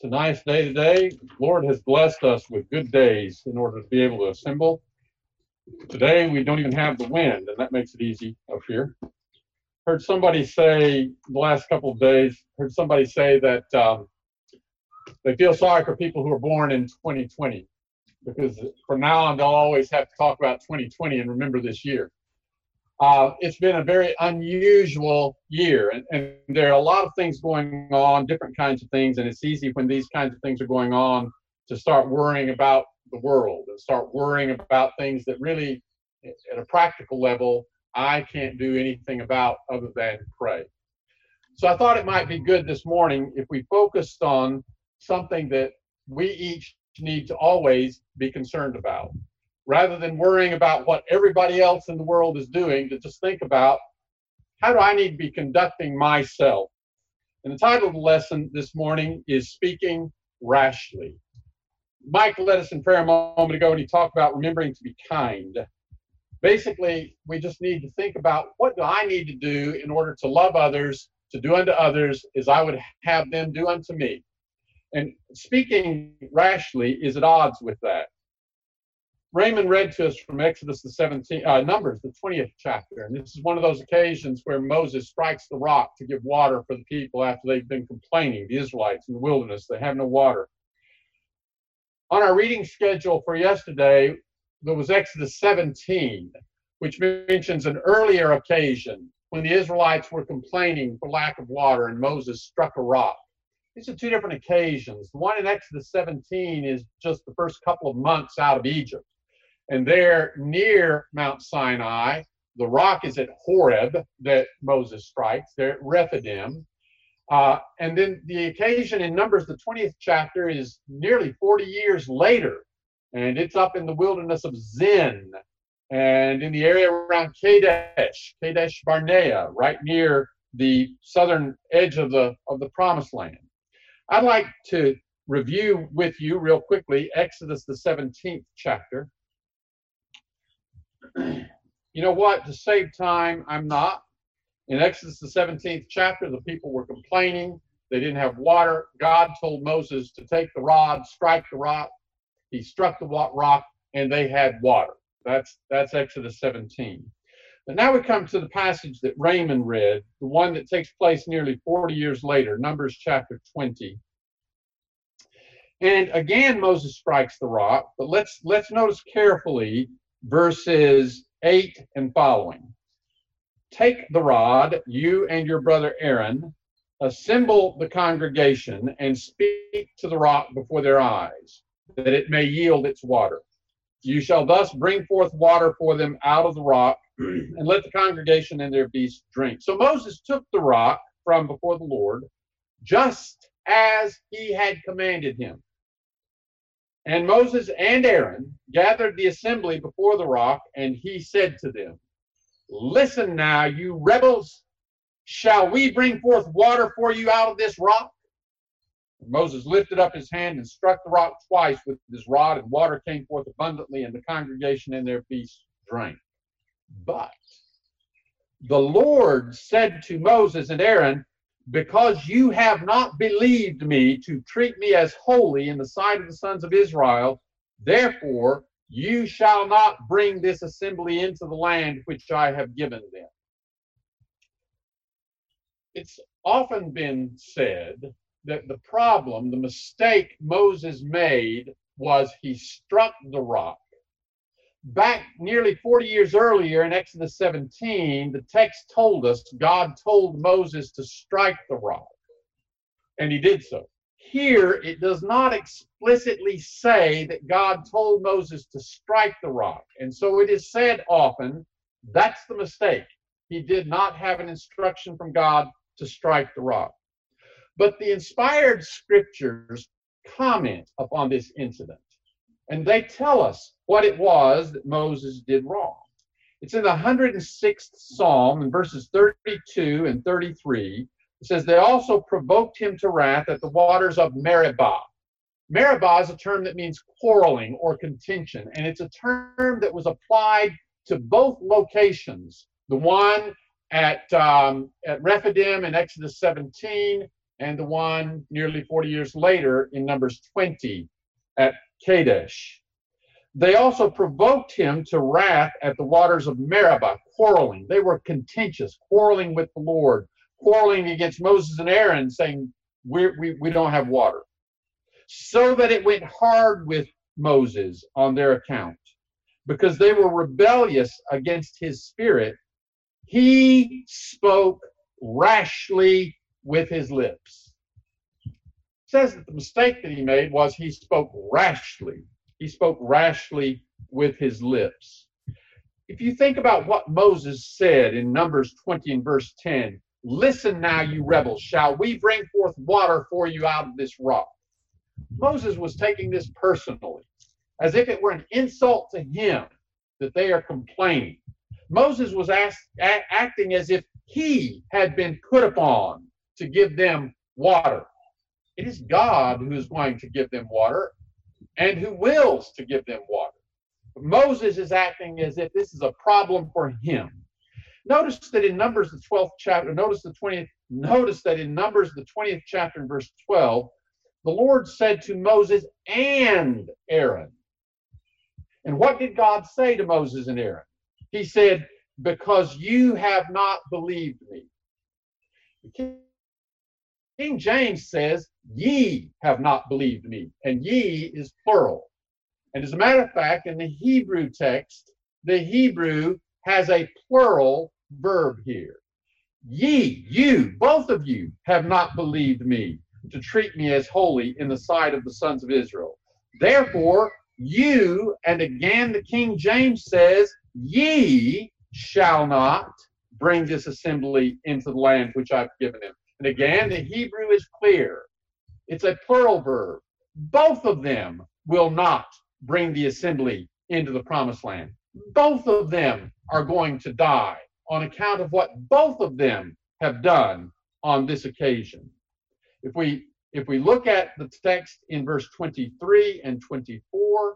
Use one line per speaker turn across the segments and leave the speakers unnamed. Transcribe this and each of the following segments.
It's a nice day today. The Lord has blessed us with good days in order to be able to assemble. Today we don't even have the wind, and that makes it easy up here. Heard somebody say the last couple of days, that they feel sorry for people who are born in 2020, because from now on they'll always have to talk about 2020 and remember this year. It's been a very unusual year, and there are a lot of things going on, different kinds of things, and it's easy when these kinds of things are going on to start worrying about the world and start worrying about things that really, at a practical level, I can't do anything about other than pray. So I thought it might be good this morning if we focused on something that we each need to always be concerned about. Rather than worrying about what everybody else in the world is doing, to just think about, how do I need to be conducting myself? And the title of the lesson this morning is Speaking Rashly. Mike led us in prayer a moment ago, and he talked about remembering to be kind. Basically, we just need to think about, what do I need to do in order to love others, to do unto others as I would have them do unto me? And speaking rashly is at odds with that. Raymond read to us from Exodus Numbers, the 20th chapter, and this is one of those occasions where Moses strikes the rock to give water for the people after they've been complaining, the Israelites in the wilderness, they have no water. On our reading schedule for yesterday, there was Exodus 17, which mentions an earlier occasion when the Israelites were complaining for lack of water and Moses struck a rock. These are two different occasions. The one in Exodus 17 is just the first couple of months out of Egypt. And there, near Mount Sinai, the rock is at Horeb that Moses strikes. They're at Rephidim. And then the occasion in Numbers, the 20th chapter, is nearly 40 years later. And it's up in the wilderness of Zin and in the area around Kadesh Barnea, right near the southern edge of the Promised Land. I'd like to review with you real quickly Exodus, the 17th chapter. You know what? To save time, I'm not. In Exodus, the 17th chapter, the people were complaining. They didn't have water. God told Moses to take the rod, strike the rock. He struck the rock, and they had water. That's Exodus 17. But now we come to the passage that Raymond read, the one that takes place nearly 40 years later, Numbers chapter 20. And again, Moses strikes the rock, but let's notice carefully verses 8 and following. Take the rod, you and your brother Aaron, assemble the congregation, and speak to the rock before their eyes, that it may yield its water. You shall thus bring forth water for them out of the rock, and let the congregation and their beasts drink. So Moses took the rock from before the Lord, just as he had commanded him. And Moses and Aaron gathered the assembly before the rock, and he said to them, Listen now, you rebels, shall we bring forth water for you out of this rock? And Moses lifted up his hand and struck the rock twice with his rod, and water came forth abundantly, and the congregation and their beasts drank. But the Lord said to Moses and Aaron, Because you have not believed me to treat me as holy in the sight of the sons of Israel, therefore you shall not bring this assembly into the land which I have given them. It's often been said that the problem, the mistake Moses made, was he struck the rock. Back nearly 40 years earlier in Exodus 17, the text told us God told Moses to strike the rock, and he did so. Here, it does not explicitly say that God told Moses to strike the rock, and so it is said often, that's the mistake. He did not have an instruction from God to strike the rock. But the inspired scriptures comment upon this incident, and they tell us what it was that Moses did wrong. It's in the 106th Psalm, in verses 32 and 33. It says, They also provoked him to wrath at the waters of Meribah. Meribah is a term that means quarreling or contention, and it's a term that was applied to both locations. The one at Rephidim in Exodus 17, and the one nearly 40 years later in Numbers 20 at Kadesh. They also provoked him to wrath at the waters of Meribah, quarreling. They were contentious, quarreling with the Lord, quarreling against Moses and Aaron, saying, we don't have water. So that it went hard with Moses on their account, because they were rebellious against his spirit. He spoke rashly with his lips. It says that the mistake that he made was he spoke rashly. He spoke rashly with his lips. If you think about what Moses said in Numbers 20 and verse 10, listen now, you rebels, shall we bring forth water for you out of this rock? Moses was taking this personally, as if it were an insult to him that they are complaining. Moses was acting as if he had been put upon to give them water. It is God who is going to give them water and who wills to give them water. But Moses is acting as if this is a problem for him. Notice that in Numbers the 12th chapter, notice that in Numbers the 20th chapter and verse 12, the Lord said to Moses and Aaron. And what did God say to Moses and Aaron? He said, because you have not believed me. King James says, ye have not believed me. And ye is plural. And as a matter of fact, in the Hebrew text, the Hebrew has a plural verb here. Ye, you, both of you have not believed me to treat me as holy in the sight of the sons of Israel. Therefore, you, and again the King James says, ye shall not bring this assembly into the land which I've given them. And again, the Hebrew is clear. It's a plural verb. Both of them will not bring the assembly into the promised land. Both of them are going to die on account of what both of them have done on this occasion. If we look at the text in verse 23 and 24,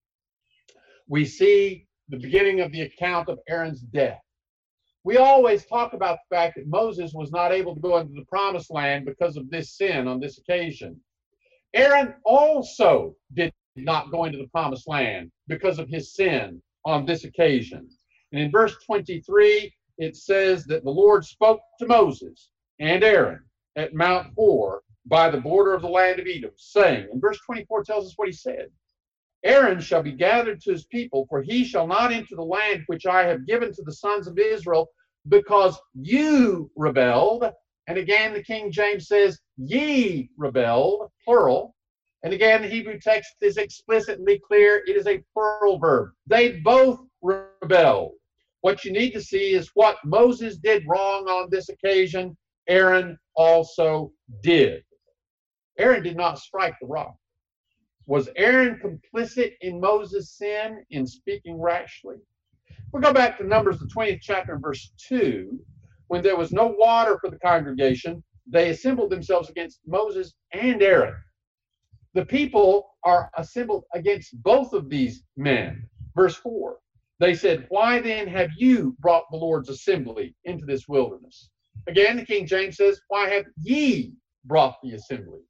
we see the beginning of the account of Aaron's death. We always talk about the fact that Moses was not able to go into the promised land because of this sin on this occasion. Aaron also did not go into the promised land because of his sin on this occasion. And in verse 23, it says that the Lord spoke to Moses and Aaron at Mount Hor by the border of the land of Edom, saying, and verse 24 tells us what he said, Aaron shall be gathered to his people, for he shall not enter the land which I have given to the sons of Israel, because you rebelled. And again, the King James says, ye rebelled, plural. And again, the Hebrew text is explicitly clear. It is a plural verb. They both rebelled. What you need to see is what Moses did wrong on this occasion, Aaron also did. Aaron did not strike the rock. Was Aaron complicit in Moses' sin in speaking rashly? We'll go back to Numbers, the 20th chapter, verse 2. When there was no water for the congregation, they assembled themselves against Moses and Aaron. The people are assembled against both of these men. Verse 4, they said, why then have you brought the Lord's assembly into this wilderness? Again, the King James says, why have ye brought the assembly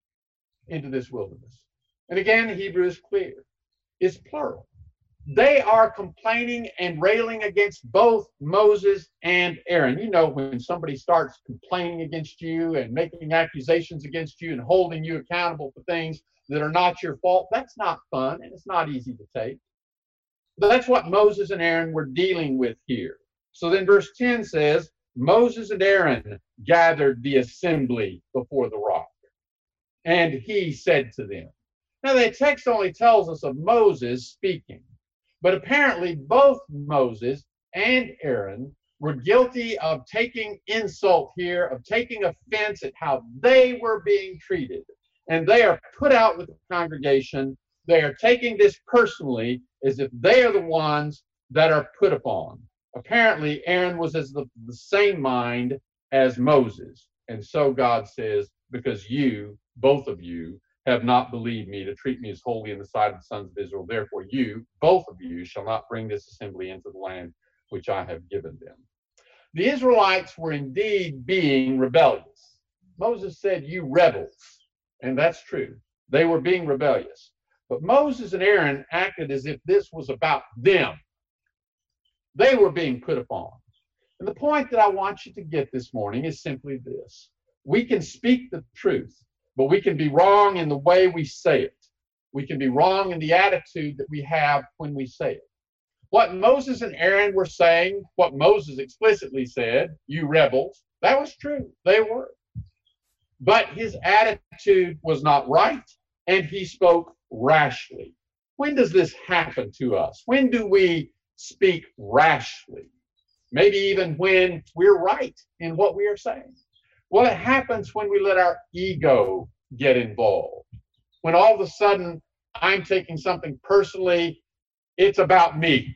into this wilderness? And again, the Hebrew is clear. It's plural. They are complaining and railing against both Moses and Aaron. You know, when somebody starts complaining against you and making accusations against you and holding you accountable for things that are not your fault, that's not fun and it's not easy to take. But that's what Moses and Aaron were dealing with here. So then verse 10 says, Moses and Aaron gathered the assembly before the rock, and he said to them. Now, the text only tells us of Moses speaking, but apparently both Moses and Aaron were guilty of taking insult here, of taking offense at how they were being treated. And they are put out with the congregation. They are taking this personally as if they are the ones that are put upon. Apparently, Aaron was as the same mind as Moses. And so God says, because you, both of you, have not believed me to treat me as holy in the sight of the sons of Israel. Therefore, you, both of you, shall not bring this assembly into the land which I have given them. The Israelites were indeed being rebellious. Moses said, "You rebels." And that's true. They were being rebellious. But Moses and Aaron acted as if this was about them. They were being put upon. And the point that I want you to get this morning is simply this. We can speak the truth, but we can be wrong in the way we say it. We can be wrong in the attitude that we have when we say it. What Moses and Aaron were saying, what Moses explicitly said, "You rebels," that was true. They were. But his attitude was not right, and he spoke rashly. When does this happen to us? When do we speak rashly? Maybe even when we're right in what we are saying. Well, it happens when we let our ego get involved. When all of a sudden I'm taking something personally, it's about me.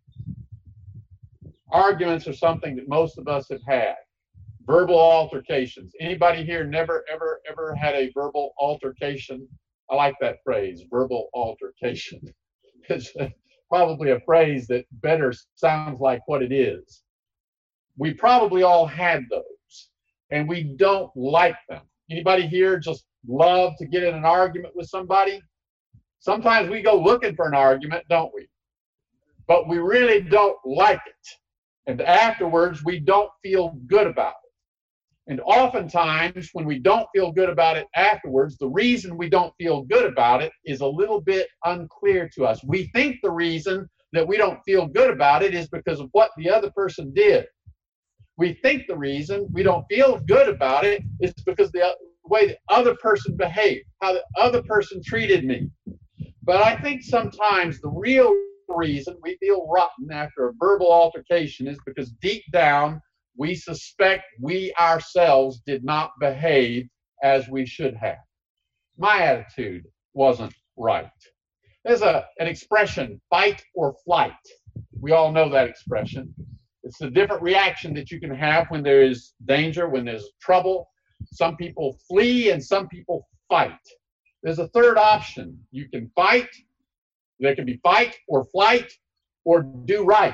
Arguments are something that most of us have had. Verbal altercations. Anybody here never, ever had a verbal altercation? I like that phrase, verbal altercation. It's probably a phrase that better sounds like what it is. We probably all had those, and we don't like them. Anybody here just love to get in an argument with somebody? Sometimes we go looking for an argument, don't we? But we really don't like it. And afterwards, we don't feel good about it. And oftentimes, when we don't feel good about it afterwards, the reason we don't feel good about it is a little bit unclear to us. We think the reason that we don't feel good about it is because of what the other person did. We think the reason we don't feel good about it is because the way the other person behaved, how the other person treated me. But I think sometimes the real reason we feel rotten after a verbal altercation is because deep down we suspect we ourselves did not behave as we should have. My attitude wasn't right. There's an expression, fight or flight. We all know that expression. It's the different reaction that you can have when there is danger, when there's trouble. Some people flee and some people fight. There's a third option. You can fight. There can be fight or flight or do right.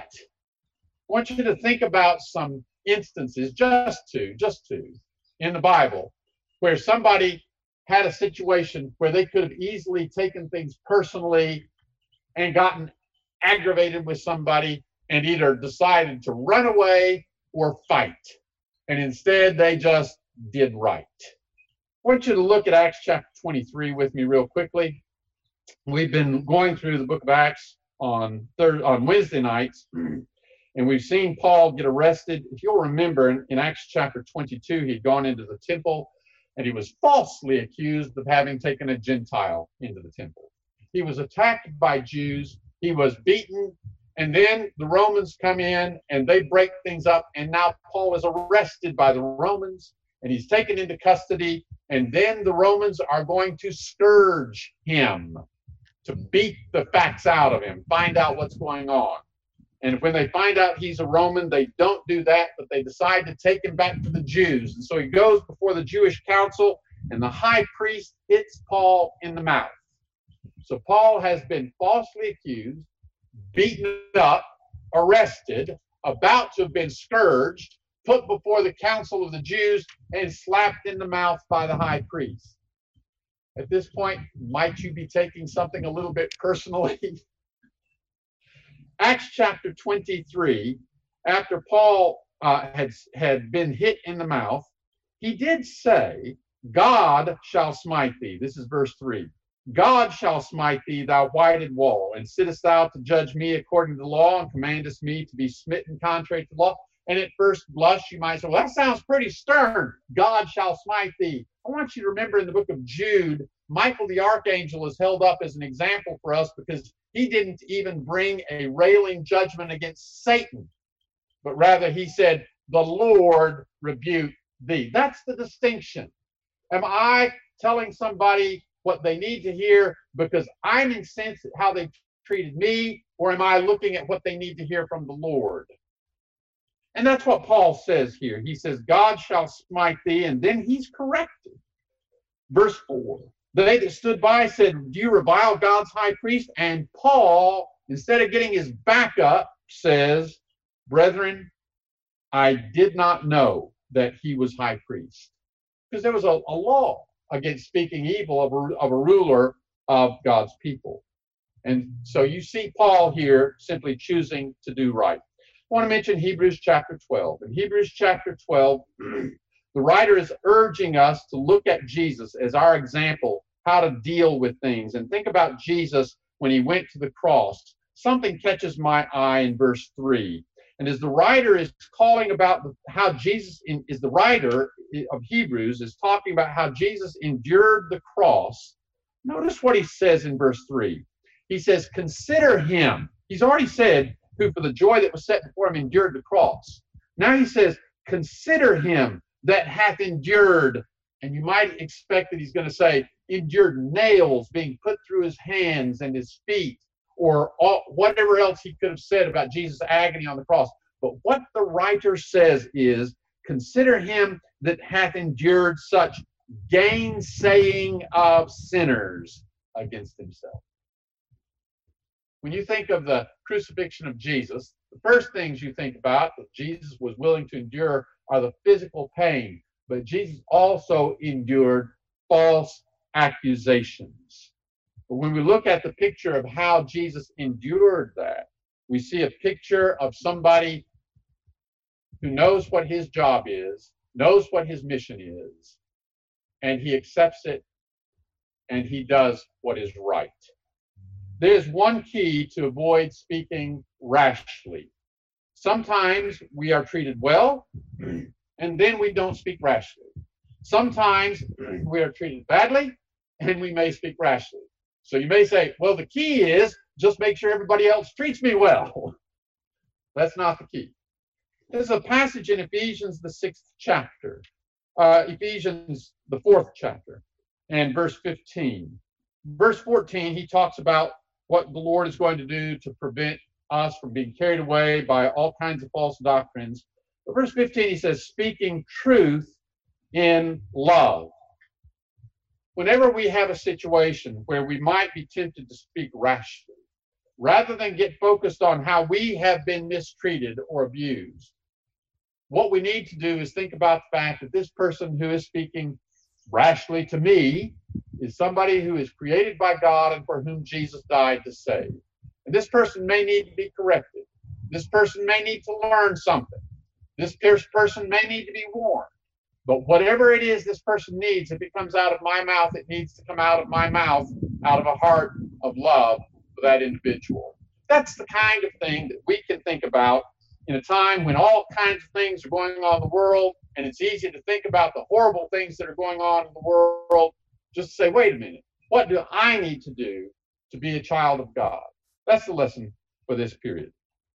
I want you to think about some instances, just two, in the Bible, where somebody had a situation where they could have easily taken things personally and gotten aggravated with somebody and either decided to run away or fight. And instead, they just did right. I want you to look at Acts chapter 23 with me real quickly. We've been going through the book of Acts on Wednesday nights, and we've seen Paul get arrested. If you'll remember, in Acts chapter 22, he'd gone into the temple, and he was falsely accused of having taken a Gentile into the temple. He was attacked by Jews. He was beaten, and then the Romans come in, and they break things up, and now Paul is arrested by the Romans, and he's taken into custody, and then the Romans are going to scourge him, to beat the facts out of him, find out what's going on. And when they find out he's a Roman, they don't do that, but they decide to take him back to the Jews. And so he goes before the Jewish council, and the high priest hits Paul in the mouth. So Paul has been falsely accused, beaten up, arrested, about to have been scourged, put before the council of the Jews, and slapped in the mouth by the high priest. At this point, might you be taking something a little bit personally? Acts chapter 23, after Paul had been hit in the mouth, he did say, "God shall smite thee." This is verse 3. "God shall smite thee, thou whited wall, and sittest thou to judge me according to the law, and commandest me to be smitten contrary to the law." And at first blush, you might say, well, that sounds pretty stern. God shall smite thee. I want you to remember in the book of Jude, Michael the archangel is held up as an example for us because he didn't even bring a railing judgment against Satan, but rather he said, "The Lord rebuke thee." That's the distinction. Am I telling somebody what they need to hear because I'm incensed at how they treated me, or am I looking at what they need to hear from the Lord? And that's what Paul says here. He says, "God shall smite thee," and then he's corrected. Verse 4, they that stood by said, "Do you revile God's high priest?" And Paul, instead of getting his back up, says, "Brethren, I did not know that he was high priest." because there was a law against speaking evil of a ruler of God's people. And so you see Paul here simply choosing to do right. I want to mention Hebrews chapter 12. In Hebrews chapter 12, the writer is urging us to look at Jesus as our example, how to deal with things. And think about Jesus when he went to the cross. Something catches my eye in verse 3. And as the writer is calling about how Jesus is the writer of Hebrews is talking about how Jesus endured the cross. Notice what he says in verse 3. He says, consider him. He's already said, who for the joy that was set before him endured the cross. Now he says, consider him that hath endured. And you might expect that he's going to say, endured nails being put through his hands and his feet, or whatever else he could have said about Jesus' agony on the cross. But what the writer says is, consider him that hath endured such gainsaying of sinners against himself. When you think of the crucifixion of Jesus, the first things you think about that Jesus was willing to endure are the physical pain. But Jesus also endured false accusations. But when we look at the picture of how Jesus endured that, we see a picture of somebody who knows what his job is, knows what his mission is, and he accepts it, and he does what is right. There's one key to avoid speaking rashly. Sometimes we are treated well, and then we don't speak rashly. Sometimes we are treated badly, and we may speak rashly. So you may say, well, the key is just make sure everybody else treats me well. That's not the key. There's a passage in Ephesians, the 6th chapter, Ephesians, the 4th chapter, and verse 15. Verse 14, he talks about what the Lord is going to do to prevent us from being carried away by all kinds of false doctrines. But verse 15, he says, speaking truth in love. Whenever we have a situation where we might be tempted to speak rashly, rather than get focused on how we have been mistreated or abused, what we need to do is think about the fact that this person who is speaking rashly to me is somebody who is created by God and for whom Jesus died to save. And this person may need to be corrected. This person may need to learn something. This person may need to be warned. But whatever it is this person needs, if it comes out of my mouth, it needs to come out of my mouth, out of a heart of love for that individual. That's the kind of thing that we can think about in a time when all kinds of things are going on in the world, and it's easy to think about the horrible things that are going on in the world, just to say, wait a minute, what do I need to do to be a child of God? That's the lesson for this period.